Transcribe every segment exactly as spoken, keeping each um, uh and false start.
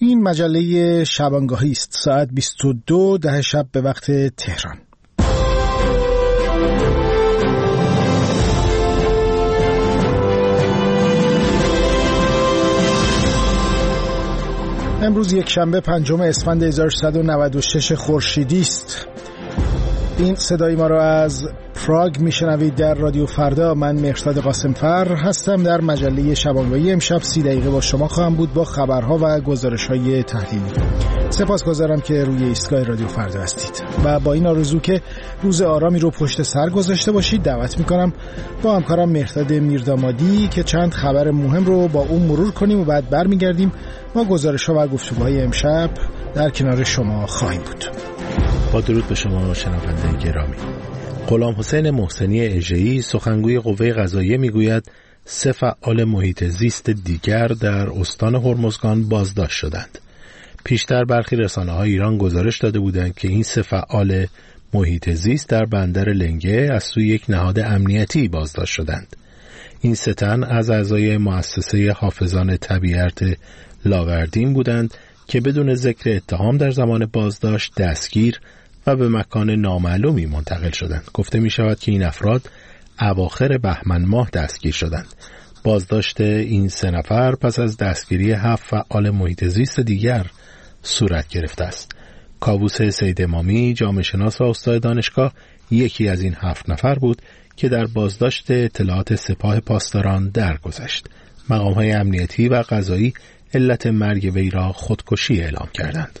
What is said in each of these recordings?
این مجله شبانگاهی است. ساعت بیست و دو ده شب به وقت تهران. امروز یک شنبه پنجم اسفند هزار و سیصد و نود و شش خورشیدی است. این صدای ما را از پراگ میشنوید در رادیو فردا. من مهرزاد قاسمفر هستم. در مجله شبانگاهی امشب سی دقیقه با شما خواهم بود با خبرها و گزارش‌های تحلیلی. سپاسگزارم که روی ایستگاه رادیو فردا هستید و با این آرزو که روز آرامی رو پشت سر گذاشته باشید دعوت میکنم با همکارم مهرداد میردامادی که چند خبر مهم رو با اون مرور کنیم و بعد برمیگردیم با گزارش‌ها و گفتگوهای امشب در کنار شما خواهیم بود. با درود به شما شنونده گرامی. غلام حسین محسنی اژه‌ای سخنگوی قوه قضاییه میگوید سه فعال محیط زیست دیگر در استان هرمزگان بازداشت شدند. پیشتر برخی رسانه‌های ایران گزارش داده بودند که این سه فعال محیط زیست در بندر لنگه از سوی یک نهاد امنیتی بازداشت شدند. این سه تن از اعضای مؤسسه حافظان طبیعت لاوردین بودند که بدون ذکر اتهام در زمان بازداشت دستگیر و به مکان نامعلومی منتقل شدند. گفته می شود که این افراد اواخر بهمن ماه دستگیر شدند. بازداشت این سه نفر پس از دستگیری هفت فعال محیط زیست دیگر صورت گرفته است. کاووس سید امامی جامعه شناس و استاد دانشگاه یکی از این هفت نفر بود که در بازداشت اطلاعات سپاه پاسداران درگذشت. مقام‌های امنیتی و قضایی علت مرگ وی را خودکشی اعلام کردند.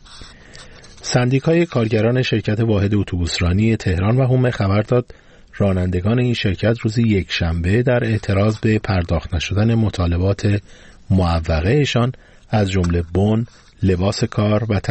سندیکای کارگران شرکت واحد اتوبوسرانی تهران و حومه خبر داد رانندگان این شرکت روز یک شنبه در اعتراض به پرداخت نشدن مطالبات معوقه‌شان از جمله بن، لباس کار و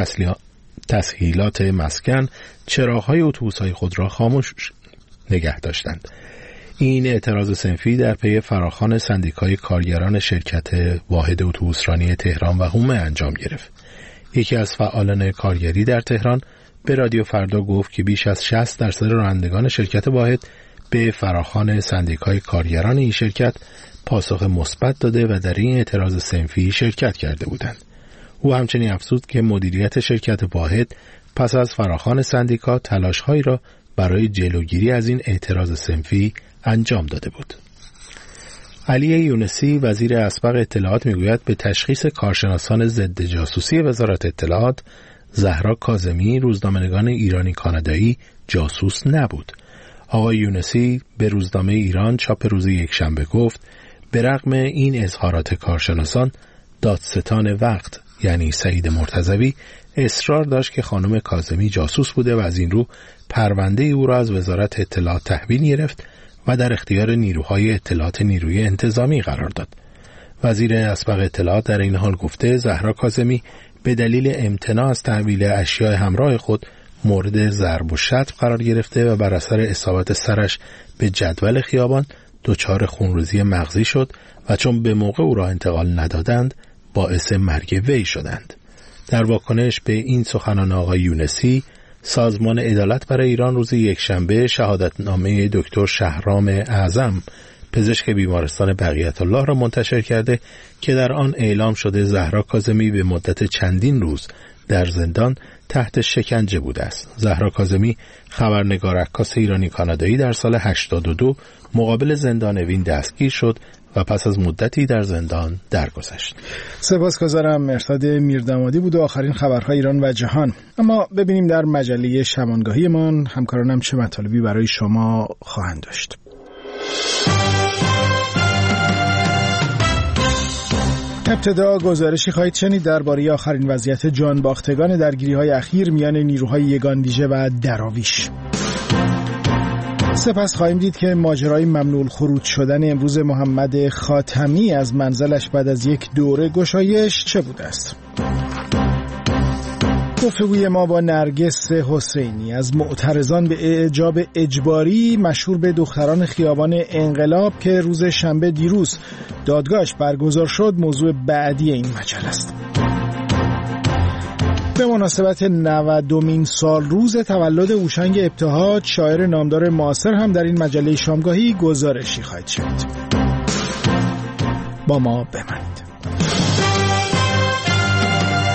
تسهیلات مسکن چراغ‌های اتوبوس‌های خود را خاموش نگه داشتند. این اعتراض صنفی در پی فراخوان سندیکای کارگران شرکت واحد اتوبوسرانی تهران و حومه انجام گرفت. یکی از فعالان کارگری در تهران به رادیو فردا گفت که بیش از شصت درصد رانندگان شرکت واحد به فراخوان سندیکای کارگران این شرکت پاسخ مثبت داده و در این اعتراض صنفی شرکت کرده بودند. او همچنین افزود که مدیریت شرکت واحد پس از فراخوان سندیکا تلاش‌هایی را برای جلوگیری از این اعتراض صنفی انجام داده بود. علی یونسی وزیر اسبق اطلاعات میگوید به تشخیص کارشناسان ضد جاسوسی وزارت اطلاعات زهرا کاظمی روزنامه‌نگار ایرانی کانادایی جاسوس نبود. آقای یونسی به روزنامه ایران چاپ روز یکشنبه گفت به رغم این اظهارات کارشناسان دادستان وقت یعنی سعید مرتضوی اصرار داشت که خانم کاظمی جاسوس بوده و از این رو پرونده او را از وزارت اطلاعات تحویل گرفت و در اختیار نیروهای اطلاعات نیروی انتظامی قرار داد. وزیر اسبق اطلاعات در این حال گفته زهرا کاظمی به دلیل امتناع از تحویل اشیاء همراه خود مورد ضرب و شتم قرار گرفته و بر اثر اصابت سرش به جدول خیابان دچار خونریزی مغزی شد و چون به موقع او را انتقال ندادند باعث مرگ وی شدند. در واکنش به این سخنان آقای یونسی سازمان عدالت برای ایران روز یکشنبه شهادتنامه دکتر شهرام اعظم پزشک بیمارستان بقیت الله را منتشر کرده که در آن اعلام شده زهرا کاظمی به مدت چندین روز در زندان تحت شکنجه بوده است. زهرا کاظمی خبرنگار عکاس ایرانی کانادایی در سال هشتاد و دو مقابل زندان وین دستگیر شد و پس از مدتی در زندان درگذشت. سپاسگزارم. مهرداد میردامادی بود و آخرین خبرهای ایران و جهان. اما ببینیم در مجله شبانگاهیمان همکارانم چه مطالبی برای شما خواهند داشت. ابتدا گزارشی خواهید شنید درباره آخرین وضعیت جانباختگان درگیری‌های اخیر میان نیروهای یگان ویژه و دراویش. سپس خواهیم دید که ماجرای ممنوع الخروج شدن امروز محمد خاتمی از منزلش بعد از یک دوره گشایش چه بوده است. گفتگوی ما با نرگس حسینی از معترضان به اعجاب اجباری مشهور به دختران خیابان انقلاب که روز شنبه دیروز دادگاهش برگزار شد موضوع بعدی این مجله است. به مناسبت نودمین سال روز تولد هوشنگ ابتهاج شاعر نامدار معاصر هم در این مجله شامگاهی گزارشی خواهید شنید. با ما بمانید.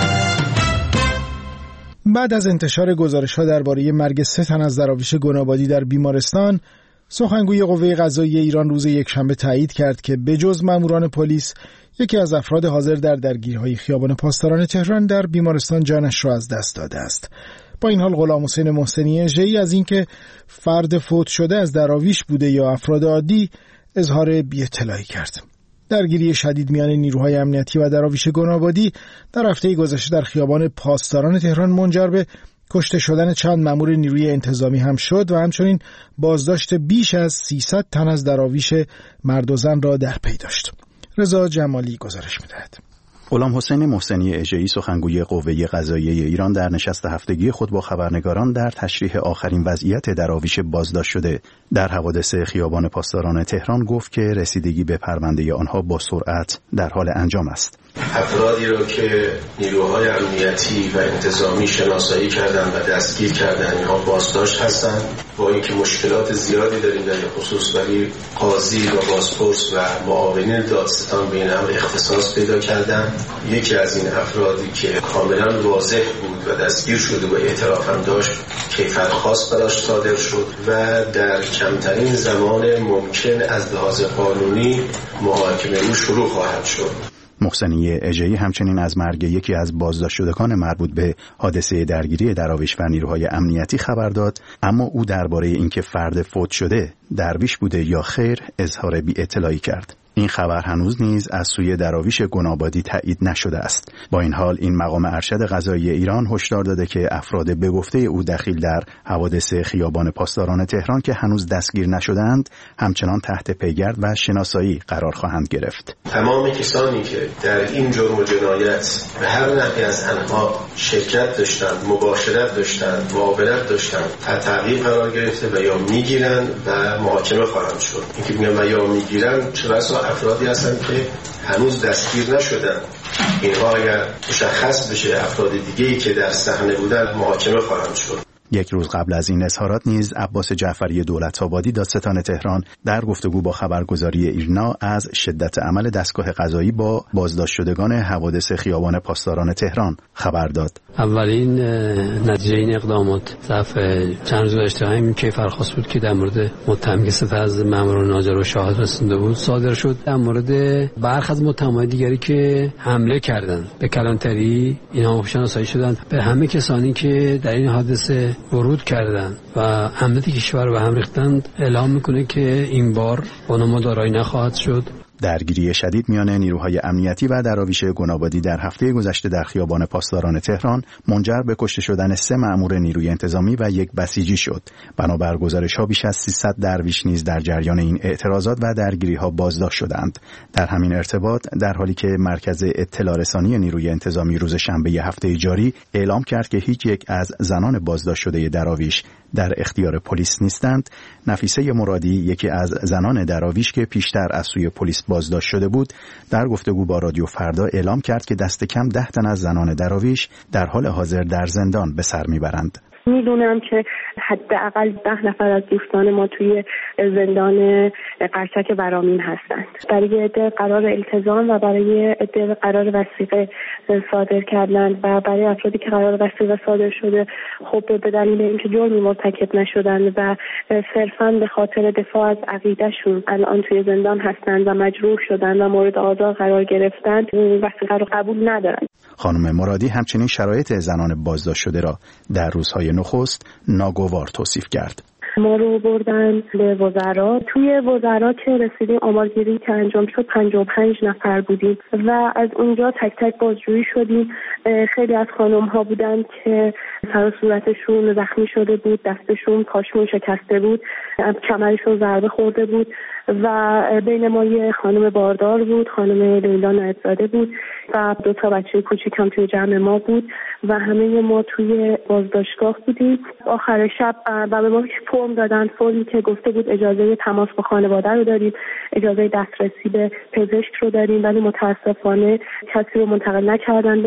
بعد از انتشار گزارش‌ها درباره مرگ سه تن از دراویش گنابادی در بیمارستان، سخنگوی قوه قضاییه ایران روز یکشنبه تایید کرد که بجز ماموران پلیس، یکی از افراد حاضر در درگیری‌های خیابان پاسداران تهران در بیمارستان جانش را از دست داده است. با این حال غلامحسین محسنی اژه‌ای از اینکه فرد فوت شده از دراویش بوده یا افراد عادی اظهار بی‌اطلاعی کرد. درگیری شدید میان نیروهای امنیتی و دراویش گنابادی در هفته گذشته در خیابان پاسداران تهران منجر به کشته شدن چند مأمور نیروی انتظامی هم شد و همچنین بازداشت بیش از سیصد تن از دراویش مرد و زن را در پی داشت. رضا جمالی گزارش می‌دهد. غلامحسین محسنی اژه‌ای سخنگوی قوه قضاییه ایران در نشست هفتگی خود با خبرنگاران در تشریح آخرین وضعیت دراویش بازداشت شده در حوادث خیابان پاسداران تهران گفت که رسیدگی به پرونده آنها با سرعت در حال انجام است. افرادی را که نیروهای امنیتی و انتظامی شناسایی کردند و دستگیر کردند اینها بازداشت هستند. با اینکه مشکلات زیادی داریم در این خصوص، ولی قاضی و بازپرس و معاونین دادستان به این امر اختصاص پیدا کردند. یکی از این افرادی که کاملا واضح بود و دستگیر شده و اعتراف هم داشت، کیفر خاص براش صادر شد و در کمترین زمان ممکن از لحاظ قانونی محاکمه او شروع خواهد شد. محسنی اژه‌ای همچنین از مرگ یکی از بازداشت شدگان مربوط به حادثه درگیری دراویش و نیروهای امنیتی خبر داد، اما او درباره اینکه فرد فوت شده درویش بوده یا خیر اظهار بی‌اطلاعی کرد. این خبر هنوز نیز از سوی دراویش گنابادی تایید نشده است. با این حال این مقام ارشد قضایی ایران هشدار داده که افراد به گفته او دخیل در حوادث خیابان پاسداران تهران که هنوز دستگیر نشده‌اند همچنان تحت پیگرد و شناسایی قرار خواهند گرفت. تمام کسانی که در این جرم و جنایت به هر نحوی از آنها شرکت داشتند، مباشرت داشتند، معاونت داشتند، تحت تعقیب قرار گرفته و یا میگیرند و محاکمه خواهند شد. اینکه میگم و یا میگیرند چرا افرادی هستند که هنوز دستگیر نشدن. اینها اگر مشخص بشه افراد دیگه‌ای که در صحنه بودن محاکمه خواهند شد. یک روز قبل از این اظهارات نیز عباس جعفری دولت‌آبادی دادستان تهران در گفتگو با خبرگزاری ایرنا از شدت عمل دستگاه قضایی با بازداشت شدگان حوادث خیابان پاسداران تهران خبر داد. اولین نتیجه این اقدامات ظرف چند روز گذشته همین که فرخواست بود که در مورد متهم که سه از ماموران ناظر و شاهد رسیده بود صادر شد. در مورد برخی از متهمان دیگری که حمله کردند به کلانتری، اینها شناسایی شدند. به همه کسانی که در این حادثه ورود کردند و امنیت کشور رو به هم ریختند اعلام میکنه که این بار بانما دارایی نخواهد شد. درگیری شدید میان نیروهای امنیتی و دراویش گنابادی در هفته گذشته در خیابان پاسداران تهران منجر به کشته شدن سه مأمور نیروی انتظامی و یک بسیجی شد. بنابر گزارش‌ها بیش از سیصد درویش نیز در جریان این اعتراضات و درگیری‌ها بازداشت شدند. در همین ارتباط در حالی که مرکز اطلاع رسانی نیروی انتظامی روز شنبه هفته جاری اعلام کرد که هیچ یک از زنان بازداشت شده دراویش در اختیار پلیس نیستند، نفیسه مرادی یکی از زنان دراویش که پیشتر از سوی پلیس بازداشت شده بود در گفتگو با رادیو فردا اعلام کرد که دست کم ده تن از زنان دراویش در حال حاضر در زندان به سر میبرند. میدونم که حداقل ده نفر از دوستان ما توی زندان قرچک ورامین هستند. برای عده قرار التزام و برای عده قرار وثیقه صادر کردن و برای افرادی که قرار وثیقه صادر شده خب به دلیل اینکه جرمی مرتکب نشدن و صرفاً به خاطر دفاع از عقیدهشون الان توی زندان هستند و مجروح شدن و مورد آزار قرار گرفتن وثیقه رو قبول ندارن. خانم مرادی همچنین شرایط زنان بازداشت شده را در روزهای نخست ناگوار توصیف کرد. ما رو بردن به وزرا. توی وزرا که رسیدیم آمارگیری که انجام شد پنجاه و پنج نفر بودیم و از اونجا تک تک بازجویی شدیم. خیلی از خانم ها بودن که سر و صورتشون زخمی شده بود، دستشون پاشون شکسته بود، کمرشون ضربه خورده بود و بین ما یه خانم باردار بود، خانم لیلا نایب‌زاده بود و دو تا بچه کوچیک هم توی جمع ما بود و همه ما توی بازداشتگاه بودیم. آخر شب و به ما فرم دادن، فرمی که گفته بود اجازه تماس با خانواده رو داریم، اجازه دسترسی به پزشک رو داریم، ولی متاسفانه کسی رو منتقل نکردن به بیمارستان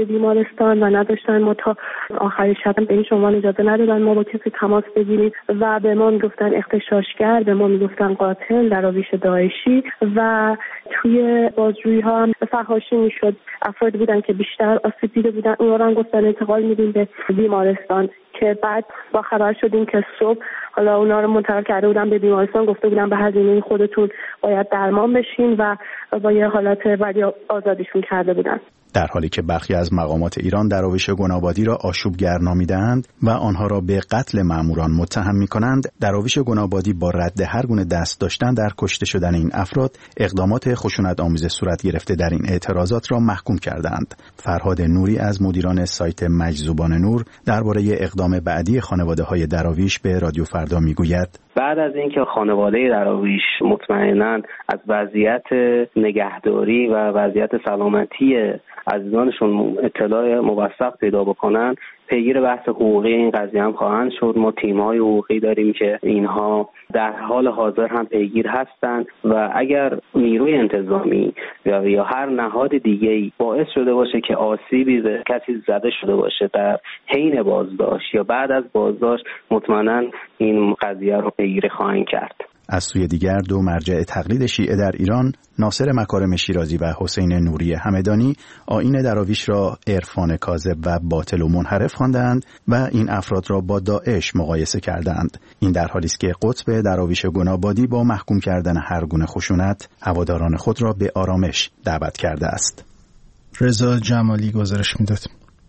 بیمارستان و نداشتن ما تا آخر شب به هیچ عنوان اجازه ندادن ما با کسی تماس بگیریم و به ما میگفتن اغتشاشگر، به ما میگفتن قاتل، دراویش داعشی و توی بازجویی ها هم فحاشی میشد. افرادی بودن که بیشتر آسیب دیده بودن، اونا رو هم گفتن انتقال میدیم به بیمارستان که بعد با خبر شدیم که صبح حالا اونا رو منتقل کرده بودن به بیمارستان، گفته بودن به هزینه خودتون باید درمان بشین و با یه حالت ولی آزادیشون کرده بودن. در حالی که برخی از مقامات ایران دراویش گنابادی را آشوبگر نامیده‌اند و آنها را به قتل ماموران متهم می‌کنند، دراویش گنابادی با رد هر گونه دست داشتن در کشته شدن این افراد اقدامات خشونت‌آمیز صورت گرفته در این اعتراضات را محکوم کردند. فرهاد نوری از مدیران سایت مجذوبان نور درباره اقدام بعدی خانواده‌های دراویش به رادیو فردا می‌گوید: بعد از اینکه خانواده دراویش مطمئناً از وضعیت نگهداری و وضعیت سلامتی عزیزانشون اطلاع موثق پیدا بکنن، پیگیر بحث حقوقی این قضیه هم خواهند شد. ما تیم‌های حقوقی داریم که اینها در حال حاضر هم پیگیر هستند و اگر نیروی انتظامی یا یا هر نهاد دیگه‌ای باعث شده باشه که آسیبی به کسی زده شده باشه در حین بازداشت یا بعد از بازداشت، مطمئناً این قضیه رو پیگیری خواهند کرد. از سوی دیگر دو مرجع تقلید شیعه در ایران، ناصر مکارم شیرازی و حسین نوری همدانی، آیین دراویش را عرفان کاذب و باطل و منحرف خواندند و این افراد را با داعش مقایسه کردند. این در حالی است که قطب دراویش گنابادی با محکوم کردن هر گونه خشونت هواداران خود را به آرامش دعوت کرده است. رضا جمالی گزارش میداد.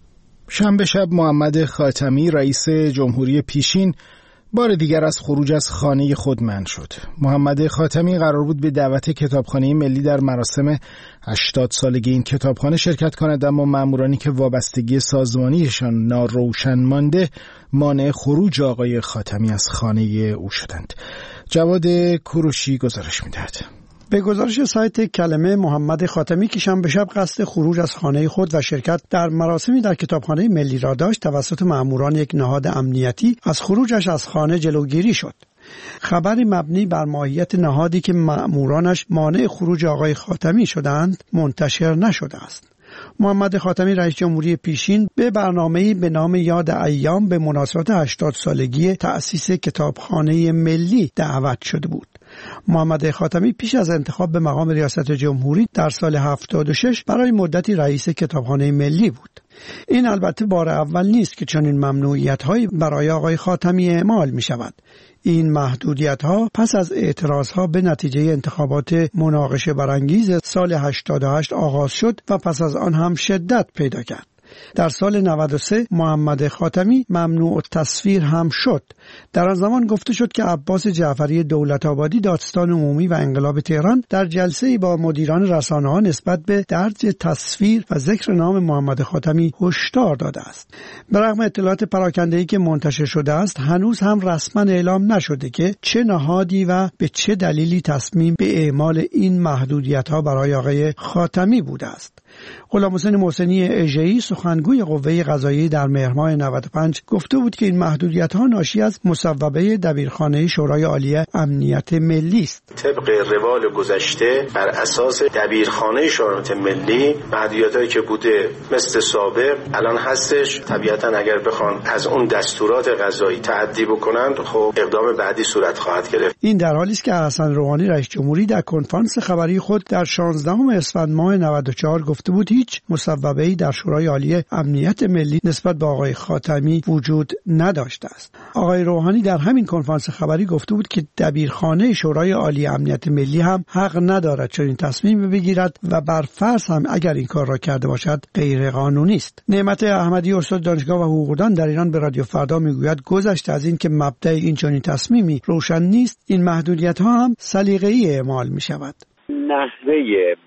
شنبه شب محمد خاتمی رئیس جمهوری پیشین بار دیگر از خروج از خانه خود منع شد. محمد خاتمی قرار بود به دعوت کتابخانه ملی در مراسم هشتاد سالگی این کتابخانه شرکت کند، اما مامورانی که وابستگی سازمانیشان ناروشن مانده مانع خروج آقای خاتمی از خانه او شدند. جواد کوروشی گزارش می‌دهد. به گزارش سایت کلمه، محمد خاتمی که شنبه شب قصد خروج از خانه خود و شرکت در مراسمی در کتابخانه ملی را داشت، توسط ماموران یک نهاد امنیتی از خروجش از خانه جلوگیری شد. خبری مبنی بر ماهیت نهادی که مامورانش مانع خروج آقای خاتمی شدند منتشر نشده است. محمد خاتمی رئیس جمهوری پیشین به برنامه‌ای به نام یاد ایام به مناسبت هشتاد سالگی تأسیس کتابخانه ملی دعوت شده بود. محمد خاتمی پیش از انتخاب به مقام ریاست جمهوری در سال هفتاد و شش برای مدتی رئیس کتابخانه ملی بود. این البته بار اول نیست که چنین ممنوعیت‌هایی برای آقای خاتمی اعمال می‌شود. این محدودیت‌ها پس از اعتراضها به نتیجه انتخابات مناقشه برانگیز سال هشتاد و هشت آغاز شد و پس از آن هم شدت پیدا کرد. در سال نود و سه محمد خاتمی ممنوع التصویر هم شد. در آن زمان گفته شد که عباس جعفری دولت‌آبادی دادستان عمومی و انقلاب تهران در جلسه‌ای با مدیران رسانه‌ها نسبت به درج تصویر و ذکر نام محمد خاتمی هشدار داده است. برغم اطلاعات پراکنده‌ای که منتشر شده است، هنوز هم رسما اعلام نشده که چه نهادی و به چه دلیلی تصمیم به اعمال این محدودیت‌ها برای آقای خاتمی بوده است. غلامحسین محسنی اژه‌ای سخنگوی قوه قضاییه در مهر ماه نود و پنج گفته بود که این محدودیت‌ها ناشی از مصوبه دبیرخانه شورای عالی امنیت ملی است. طبق روال گذشته بر اساس دبیرخانه شورای ملی محدودیتایی که بوده مثل سابق الان هستش. طبیعتا اگر بخوان از اون دستورات قضایی تعدی بکنند، خب اقدام بعدی صورت خواهد گرفت. این در حالی است که حسن روحانی رئیس جمهوری در کنفرانس خبری خود در شانزدهم اسفند ماه نود و چهار گفته بود هیچ مصوبه‌ای در شورای عالی امنیت ملی نسبت به آقای خاتمی وجود نداشته است. آقای روحانی در همین کنفرانس خبری گفته بود که دبیرخانه شورای عالی امنیت ملی هم حق ندارد چنین تصمیم بگیرد و بر فرض هم اگر این کار را کرده باشد غیر قانونی است. نعمت احمدی استاد دانشگاه و حقوقدان در ایران به رادیو فردا میگوید گذشته از این که مبدأ این چنین تصمیمی روشن نیست، این محدودیت‌ها هم سلیقه‌ای اعمال می‌شود. نحوه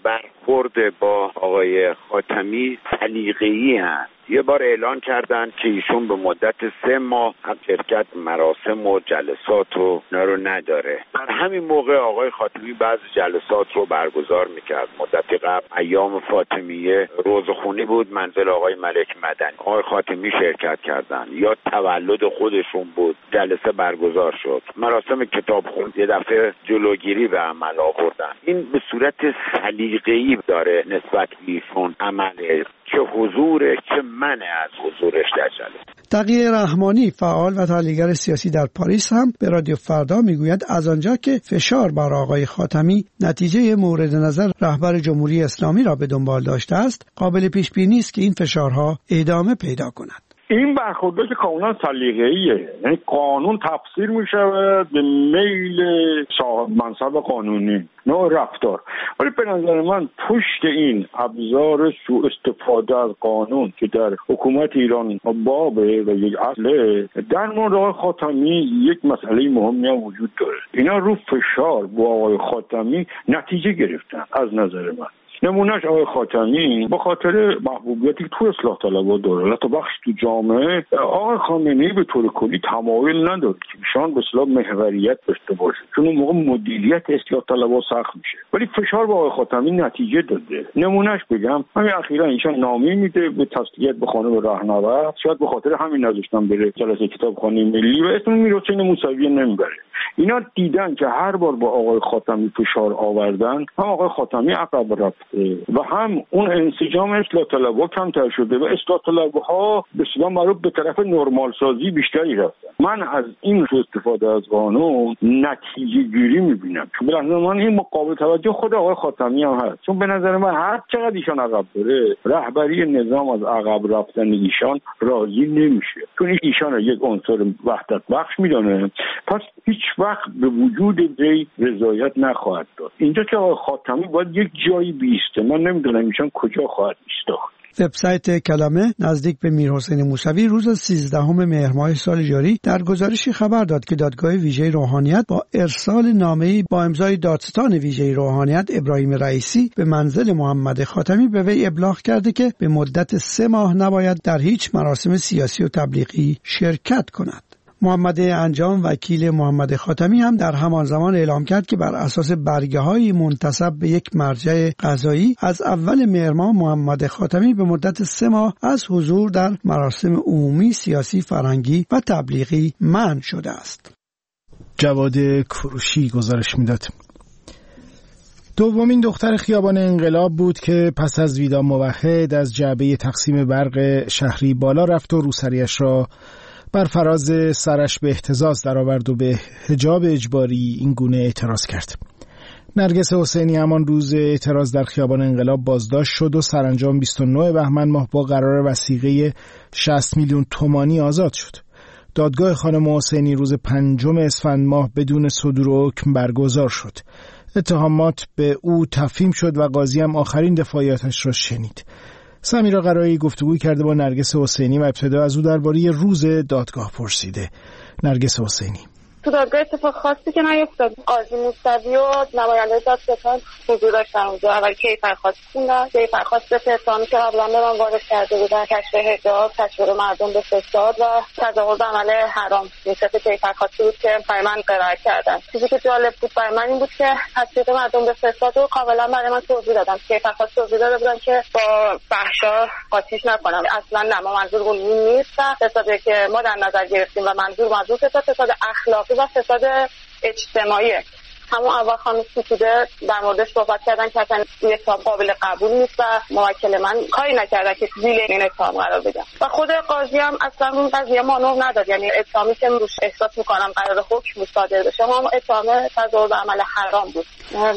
برخورد با آقای خاتمی سلیقه‌ای است. یه بار اعلان کردن که ایشون به مدت سه ماه شرکت مراسم و جلسات و اینا رو نداره. در همین موقع آقای خاتمی بعضی جلسات رو برگزار میکرد. مدتی قبل ایام فاطمیه روزخونی بود منزل آقای ملک مدنی. آقای خاتمی شرکت کردن یا تولد خودشون بود جلسه برگزار شد. مراسم کتابخوانی یه دفعه جلوگیری به عمل آوردن. این به صورت سلیقه‌ای داره نسبت ایشون عمله، چه حضورش چه منع از حضورش در جلسه. تقی رحمانی فعال و تحلیلگر سیاسی در پاریس هم به رادیو فردا میگوید از آنجا که فشار بر آقای خاتمی نتیجه مورد نظر رهبر جمهوری اسلامی را به دنبال داشته است، قابل پیش بینی است که این فشارها ادامه پیدا کند. این برخوردش کاملا سلیقه‌ایه، یعنی قانون تفسیر میشه به میل صاحب منصب قانونی، نوع رفتار. ولی به نظر من پشت این ابزار سوء استفاده از قانون که در حکومت ایران بابه و یک اصله، در مورد آقای خاتمی یک مسئله مهمی هم وجود داره. اینا رو فشار با آقای خاتمی نتیجه گرفتن از نظر من. نمونهش آقای خاتمی به خاطر محبوبیتی تو اصلاح طلبها داره، حتی بخش تو جامعه آقای خامنه‌ای به طور کلی تمایل نداره که ایشان به اصطلاح محوریت داشته باشه، چون اون موقع مدیریت اصلاح طلبها سخت میشه. ولی فشار با آقای خاتمی نتیجه داده. نمونهش بگم همین اخیراً ایشان نامه میده به تسلیت به خانم رهنورد، شاید به خاطر همین نذاشتن بره جلسه کتابخوانی ملی و اسم میرحسین موسوی نمیبره. اینا دیدن که هر بار با آقای خاتمی فشار آوردن، هم آقای خاتمی عقب رفته و هم اون انسجام اصلاح طلبها کمتر شده و اصلاح طلبها به اصطلاح معروف به طرف نرمال سازی بیشتری رفتن. من از این استفاده از قانون نتیجه گیری میبینم، چون به نظر من این مقابل توجه خود آقای خاتمی هم هست، چون به نظر من هر چقدر ایشان عقب بره، رهبری نظام از عقب رفتن ایشان راضی نمیشه، چون ایشان یک عنصر وحدت بخش میدونه، پس هیچ وقت به وجود وی رضایت نخواهد داد. اینجا که آقای خاتمی باید یک جایی بیسته، من نمیدونم ایشان کجا خواهد ایستاد. وبسایت کلمه نزدیک به میرحسین موسوی روز سیزدهم مهر ماه سال جاری در گزارشی خبر داد که دادگاه ویژه روحانیت با ارسال نامه‌ای با امضای دادستان ویژه روحانیت ابراهیم رئیسی به منزل محمد خاتمی به وی ابلاغ کرده که به مدت سه ماه نباید در هیچ مراسم سیاسی و تبلیغی شرکت کند. محمد انجام وکیل محمد خاتمی هم در همان زمان اعلام کرد که بر اساس برگه‌های منتسب به یک مرجع قضایی از اول مهر ماه محمد خاتمی به مدت سه ماه از حضور در مراسم عمومی سیاسی، فرهنگی و تبلیغی منع شده است. جواد کروشی گزارش میداد. دومین دختر خیابان انقلاب بود که پس از ویدا موحد از جعبه تقسیم برق شهری بالا رفت و روسریش را بر فراز سرش به اهتزاز درآورد و به حجاب اجباری این گونه اعتراض کرد. نرگس حسینی همان روز اعتراض در خیابان انقلاب بازداشت شد و سرانجام بیست و نه بهمن ماه با قرار وثیقه شصت میلیون تومانی آزاد شد. دادگاه خانم حسینی روز پنجم اسفند ماه بدون صدور حکم برگزار شد. اتهامات به او تفهیم شد و قاضی هم آخرین دفاعیاتش را شنید. سمیرا قرایی گفتگو کرده با نرگس حسینی و ابتدا از او درباره روز دادگاه پرسیده. نرگس حسینی: تو دادگاه اتفاق خاصی که نیفتاد. قاضی موسوی و نماینده دادستان حضور داشتن اونجا. اول کیفرخواست خوندن، کیفرخواست به اتهامی که قبلا به من وارد کرده بودن، کشف حجاب، تشویق مردم به فساد و تظاهر به عمل حرام. این سه کیفرخواستی بود که برای من قرائت کردن. چیزی که جالب بود برای من این بود که تشویق مردم به فساد رو کاملا برای من توضیح دادن. کیفرخواست توضیح داده بودن که با فحشا قاطیش نکنم، اصلا نه، ما منظور اون نیست. فسادی که ما در نظر گرفتیم و منظور منظور فساد فساد اخلاقی و فساد اجتماعی. همون اول خانم ستوده در موردش صحبت کردن که اصلا این اتهام قابل قبول نیست و موکل من کاری نکردن که زیل این اتهام قرار بدم و خود قاضی هم اصلا اون قضیه مانور نداد. یعنی اتهامی که روش احساس میکنم قرار حکم صادر بشه ما اتهام تظاهر به عمل حرام بود.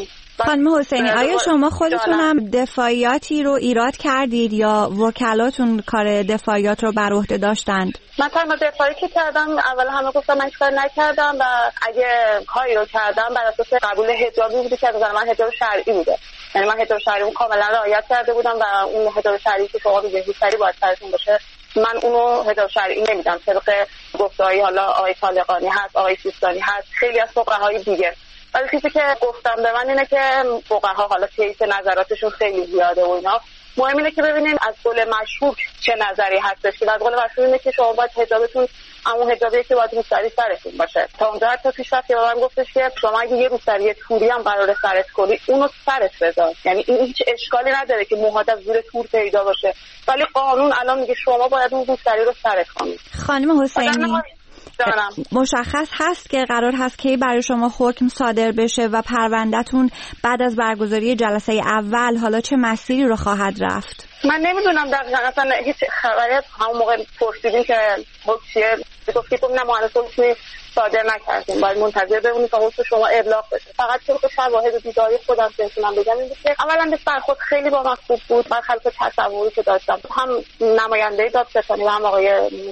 خانم حسینی، آیا شما خودتون هم دفاعیاتی رو ایراد کردید یا وکلاتون کار دفاعیات رو بر عهده داشتند؟ من تنها دفاعی که کردم اول همه گفتم من کار نکردم و اگه کاری رو کردم بر اساس قبول حجابی بوده که از من حجاب شرعی بوده. یعنی من حجاب شرعی کاملا رعایت کرده بودم و اون حجاب شرعی که شما میگید سری باید سرتون باشه، من اونو حجاب شرعی نمیدم. طبق گفته‌های حالا آقای طالقانی هست، آقای سیستانی هست، خیلی از فقهای دیگه. ولی چیزی که گفتم به من اینه که فقها حالا طیف نظراتشون خیلی زیاده و اینا، مهم اینه که ببینیم از قول مشهور چه نظری هستش که از قول مشهور اینه که شما باید حجابتون همون حجابی که باید روسری سرتون باشه. تا اونجا حتی پیش رفت که به من گفتش که شما اگه یه روسری توری هم قراره سرت کنی اونو سرت بذار، یعنی این هیچ اشکالی نداره که موهات از زیر تور پیدا باشه، ولی قانون الان میگه شما باید اون روسری رو سرت کنید. خانم حسینی، دارم. مشخص هست که قرار هست که برای شما حکم صادر بشه و پروندهتون بعد از برگزاری جلسه اول حالا چه مسیری رو خواهد رفت؟ من نمیدونم دقیقاً، اصلا هیچ خبری از همون موقع پرسیدیم که حکم چیه، گفتید که نه مهندس حکمی صادر نکردیم، باید منتظر بمونید تا حکم شما ابلاغ بشه. فقط چون که شواهد و دیداری خودم میتونم بگم این که اولا به برخورد خیلی با من خوب بود، من خلق تصوری که داشتم هم نماینده دادستانی و هم آقای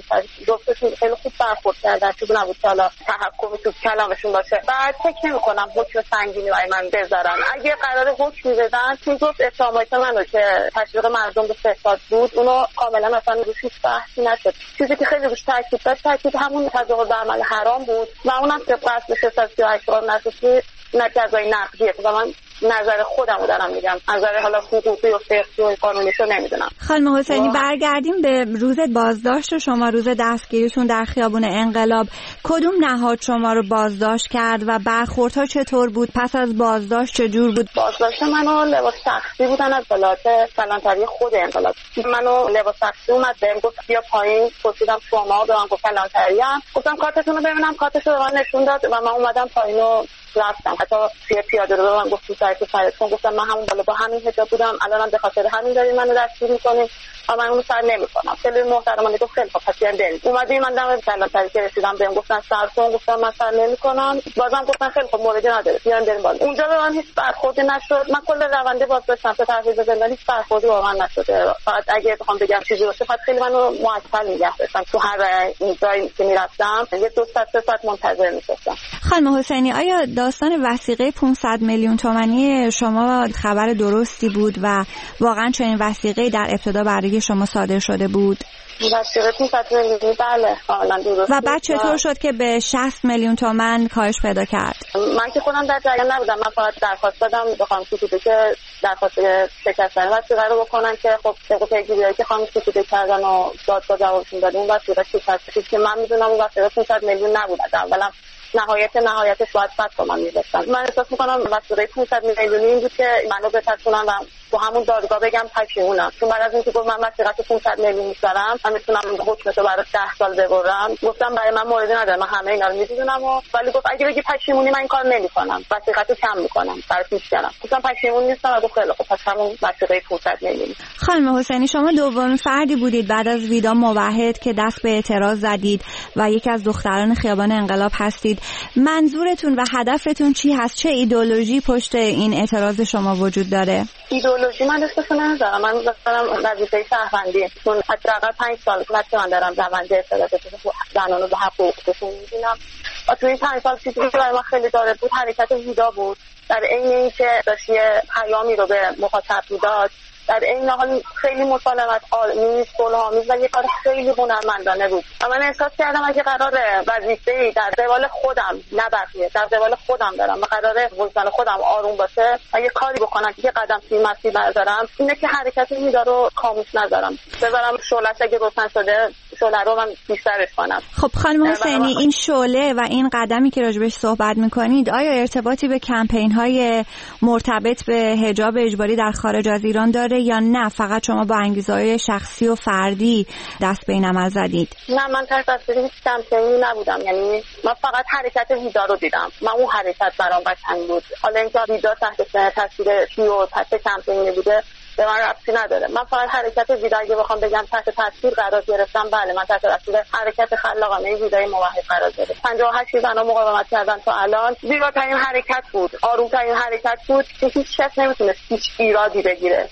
جفتشون خیلی خوب برخورد کردن، چون نبود که حالا تحکم تو کلامشون باشه. بعد فکر نمی‌کنم حکم سنگینی برای من بذارن. اگه قرار حکم بدن، چون گفت اتهامات منو که تشویق مردم به فساد بود، اونو کاملا اصلا روش هیچ بحثی نشد. چیزی که خیلی روش تاکید داشت تاکید همون تظاهر به عمل حرام بود و اونم طبق اصل ششصد و سی و هشت نسوسی نه جزای نقدیه. و من نظر خودم رو دارم میگم، نظر حالا حقوقی و فقهی و قانونیشو نمیدونم. خانم حسینی برگردیم به روز بازداشت شما، روز دستگیریتون در خیابون انقلاب. کدوم نهاد شما رو بازداشت کرد و برخوردها چطور بود؟ پس از بازداشت چجور بود؟ بازداشت منو لباس شخصی بودن از ولایت کلانتری خود انقلاب. منو لباس شخصی اومد بهم گفت بیا پایین، پرسیدم شما، به من گفت کلانتریم. گفتم کارتتون رو ببینم، کارتشو به من نشون داد و من اومدم پایین و رفتم. حتی توی پیاده رو من گفت تو سایت فرستون، گفتم من همون بالا با همین حجاب بودم، الانم به خاطر همین دارین منو دستگیر می‌کنین و من اونو سر نمی‌کنم. خیلی محترمانه گفت خیلی خوب پس بیاین بریم. اومدیم من دم کلانتری که رسیدم بهم گفتن سر کن، گفتم من سر نمی‌کنم. بازم گفتن خیلی خوب موردی نداره بیاین بریم بالا. اونجا به من هیچ برخوردی نشد. من کل رونده بازداشتم تا تحویل زندان هیچ برخوردی با من نشده. فقط اگه بخوام بگم چیزی باشه فقط خیلی منو معطل نگه داشتن. تو هر جایی که میرفتم یه دو ساعت سه ساعت منتظر می‌شدم. خانم حسینی، آیا داستان وثیقه پانصد میلیون تومانی شما خبر درستی بود و واقعا چنین وثیقه‌ای در ابتدا برای شما صادر شده بود؟ وثیقه پانصد میلیون بله کاملا درست. و بعد چطور شد که به شصت میلیون تومان کاهش پیدا کرد؟ من که خودم در جریان نبودم، من فقط درخواست دادم به خانم سکوته که درخواست شکستن وثیقه رو بکنن که خب طبق پیگیریایی که خانم سکوته کردن و دادگاه جوابشون داد اون وثیقه شکست که من میدونم اون وثیقه پانصد میلیون نبود. اولا نهایت نهایتش باید صد تومن می‌رسن. من احساس می‌کنم وثیقه پانصد میلیونی این بود که منو بترسونن و تو همون دادگاه بگم پشیمونم، چون بعد از اینکه گفت من وثیقه پانصد میلیون می‌ذارم من میتونم حکمشو برای ده سال ببرم. گفتم برای من موردی نداره، من همه اینا رو می‌دونم و ولی گفت اگه بگی پشیمونی من این کار نمی‌کنم، وثیقه‌تو کم می‌کنم، برات می‌شکنم. گفتم پشیمون نیستم و خیلی خب پس همون وثیقه پانصد میلیون. خانم حسینی، شما دومین فردی بودید بعد از ویدا موحد که دست به اعتراض زدید و یکی از دختران خیابان انقلاب هستید. منظورتون و هدفتون چی هست؟ چه ایدئولوژی پشت این اعتراض شما وجود داره؟ ایدئولوژی من اسمشو نمیذارم، من میذارم وظیفه شهروندی، چون حداقل پنج سال که من دارم روند اعتراض زنان رو به حقوقشون میبینم و تو این پنج سال چیزی که برای من خیلی داره بود حرکت ویدا بود. در عین اینکه داشت یه پیامی رو به مخاطب میداد، در این حال خیلی مسالمت آمیز، صلح‌آمیز و یه کار خیلی هنرمندانه بود و من احساس کردم اگه قرار وظیفه‌ای در قبال خودم نه بقیه در قبال خودم دارم و قراره وجدان خودم آروم باشه و یه کاری بکنم که قدم توی مسیر بردارم، اینه که حرکت ویدا رو خاموش نذارم، بذارم شعله‌اش اگه روشن شده شعله رو من بیشترش کنم. خب خانم حسینی، این شعله و این قدمی که راجبش صحبت می‌کنید آیا ارتباطی به کمپین‌های مرتبط به حجاب اجباری در خارج از ایران داره یا نه فقط شما با انگیزه‌های شخصی و فردی دست به این عمل زدید؟ نه، من تحت تاثیر هیچ کمپینی نبودم، یعنی من فقط حرکت ویدا رو دیدم، من اون حرکت برام قشنگ بود. حالا اینکه ویدا تحت تاثیر کی و تحت کمپینی بوده به من ربطی نداره. من فقط حرکت ویدا اگه بخوام بگم تحت تاثیر قرار گرفتم، بله من تحت تاثیر حرکت خلاقانه ویدای موحد قرار گرفتم. پنجاه و هشت زنا مقاومت کردن تا الان، زیباترین حرکت بود، آرومترین حرکت بود که هیچ کس نمیتونه هیچ ایرادی بگیره.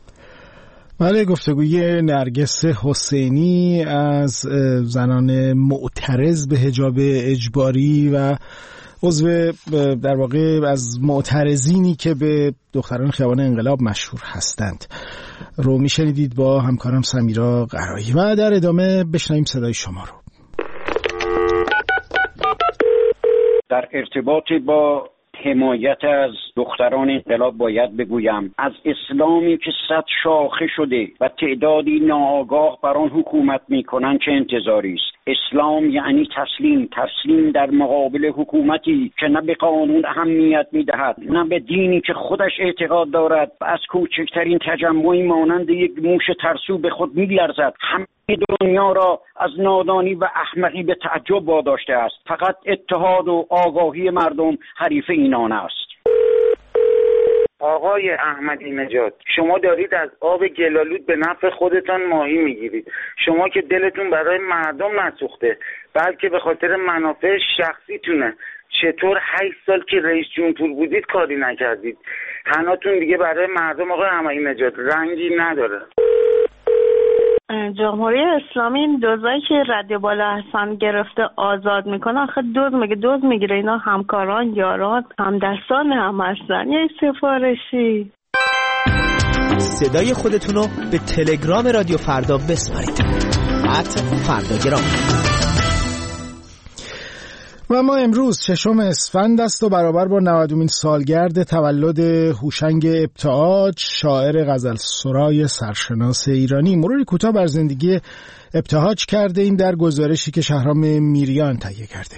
بله، گفتگوی نرگس حسینی از زنان معترض به حجاب اجباری و عضو در واقع از معترضینی که به دختران خیابان انقلاب مشهور هستند رو میشنیدید با همکارم سمیرا قرایی و در ادامه بشنویم صدای شما رو. در ارتباط با حمایت از دختران انقلاب باید بگویم از اسلامی که صد شاخه شده و تعدادی ناآگاه بر آن حکومت میکنن چه انتظاری است. اسلام یعنی تسلیم، تسلیم در مقابل حکومتی که نه به قانون اهمیت میدهد نه به دینی که خودش اعتقاد دارد و از کوچکترین تجمعی مانند یک موش ترسو به خود میلرزد. همه دنیا را از نادانی و احمقی به تعجب واداشته است. فقط اتحاد و آگاهی مردم حریف اینان است. آقای احمدی نژاد، شما دارید از آب گلالود به نفع خودتان ماهی میگیرید. شما که دلتون برای مردم نسوخته بلکه به خاطر منافع شخصیتونه. چطور هشت سال که رئیس جمهور بودید کاری نکردید؟ تناتون دیگه برای مردم آقای احمدی نژاد رنگی نداره. جمهوری اسلامی این دوزایی که رد بالا هستن گرفته آزاد میکنه، آخه دوز میگه دوز میگیره. اینا همکاران، یاران، همدستان هم هستن. یه سفارشی. صدای خودتونو به تلگرام رادیو فردا بسپارید. ات فرداگرام. و ما امروز ششم اسفند است و برابر با نودمین سالگرد تولد هوشنگ ابتهاج، شاعر غزلسرای سرشناس ایرانی. مروری کوتاه بر زندگی ابتهاج کرده ایم در گزارشی که شهرام میریان تهیه کرده.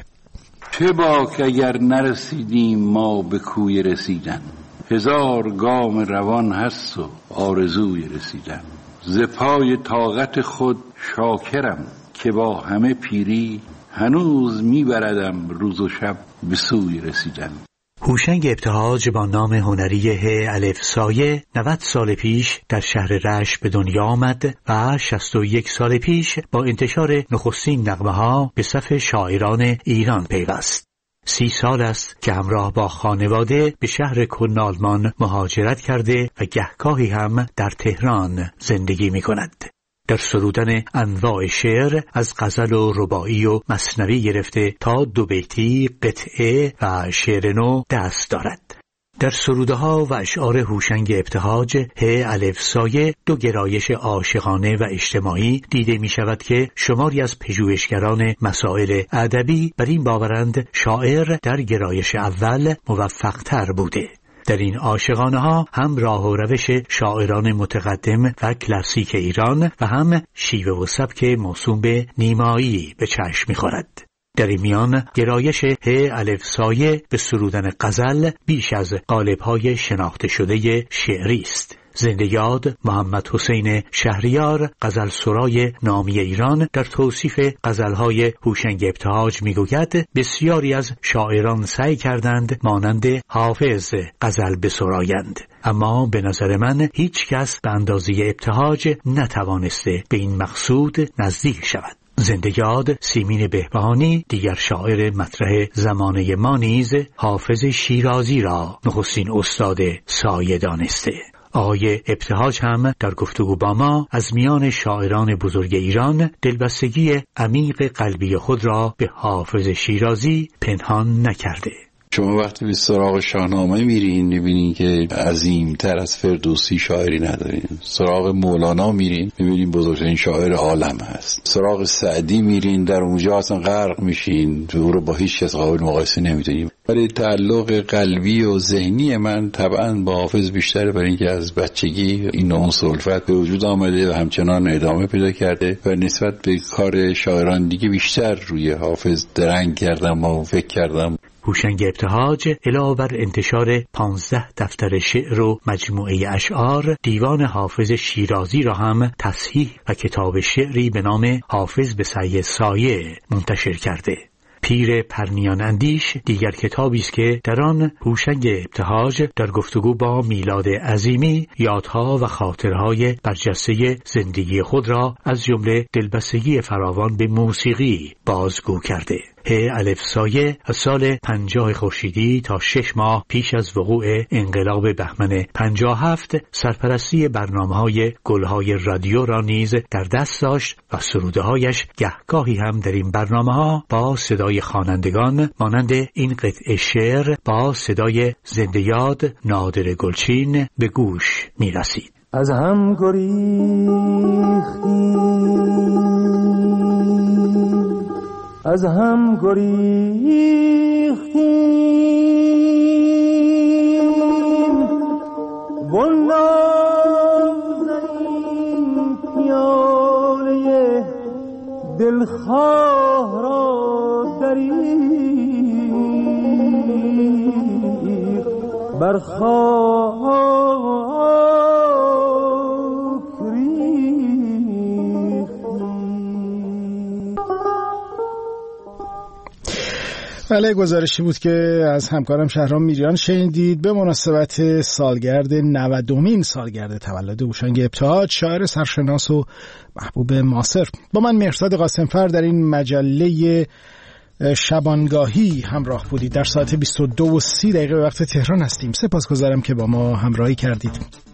چه باک اگر نرسیدیم ما به کوی رسیدن، هزار گام روان هست و آرزوی رسیدن. ز پای طاقت خود شاکرم که با همه پیری، هنوز میبردم روز و شب به سوی رسیدن. هوشنگ ابتهاج با نام هنری ه الف سایه نود سال پیش در شهر رشت به دنیا آمد و شصت و یک سال پیش با انتشار نخستین نغمه ها به صف شاعران ایران پیوست. سی سال است که همراه با خانواده به شهر کلن آلمان مهاجرت کرده و گهگاهی هم در تهران زندگی می کند. در سرودن انواع شعر از غزل و رباعی و مثنوی گرفته تا دو بیتی، قطعه و شعر نو دست دارد. در سروده ها و اشعار هوشنگ ابتهاج ه الف سایه دو گرایش عاشقانه و اجتماعی دیده می شود که شماری از پژوهشگران مسائل ادبی بر این باورند شاعر در گرایش اول موفق‌تر بوده. در این عاشقانه ها هم راه و روش شاعران متقدم و کلاسیک ایران و هم شیوه و سبک موسوم به نیمایی به چشم می‌خورد. در این میان گرایش ه الف سایه به سرودن غزل بیش از قالب‌های شناخته شده شعری است. زنده یاد محمد حسین شهریار، غزلسرای نامی ایران، در توصیف غزلهای هوشنگ ابتهاج میگوید بسیاری از شاعران سعی کردند مانند حافظ غزل بسرایند، اما به نظر من هیچ کس به اندازه ابتهاج نتوانسته به این مقصود نزدیک شود. زنده یاد سیمین بهبهانی، دیگر شاعر مطرح زمانه ما، نیز حافظ شیرازی را نخستین استاد سایه دانسته. آقای ابتهاج هم در گفتگو با ما از میان شاعران بزرگ ایران دلبستگی عمیق قلبی خود را به حافظ شیرازی پنهان نکرده. شما وقتی به سراغ شاهنامه میرین میبینین که عظیمتر از فردوسی شاعری ندارین. سراغ مولانا میرین میبینین بزرگترین شاعر عالم هست. سراغ سعدی میرین در اونجا اصلا غرق میشین، او رو با هیچ کس قابل مقایسه نمیدونیم. ولی تعلق قلبی و ذهنی من طبعا با حافظ بیشتره، برای اینکه از بچگی این عنصر الفت به وجود آمده و همچنان ادامه پیدا کرده و نسبت به کار شاعران دیگه بیشتر روی حافظ درنگ کردم و فکر کردم. هوشنگ ابتهاج علاوه بر انتشار پانزده دفتر شعر و مجموعه اشعار، دیوان حافظ شیرازی را هم تصحیح و کتاب شعری به نام حافظ به سعی سایه منتشر کرده. پیر پرنیان اندیش دیگر کتابی است که در آن هوشنگ ابتهاج در گفتگو با میلاد عظیمی یادها و خاطرهای برجسته زندگی خود را از جمله دلبستگی فراوان به موسیقی بازگو کرده. ه الف سایه از سال پنجاه خورشیدی تا شش ماه پیش از وقوع انقلاب بهمن پنجاه و هفت سرپرستی برنامه‌های گلهای رادیو را نیز در دست داشت و سروده‌هایش گهگاهی هم در این برنامه‌ها با صدای خوانندگان مانند این قطعه شعر با صدای زنده یاد نادر گلچین به گوش می‌رسید. از هم گریختیم، از هم گریختیم، والله زنیم پیاله دلخواه را دریغ بر خاک بله، گزارشی بود که از همکارم شهرام میریان شنیدید به مناسبت سالگرد نودمین سالگرد تولد هوشنگ ابتهاج، شاعر سرشناس و محبوب معاصر. با من مهرزاد قاسمفر در این مجله شبانگاهی همراه بودید. در ساعت بیست و دو و سی دقیقه وقت تهران هستیم. سپاسگزارم که با ما همراهی کردید.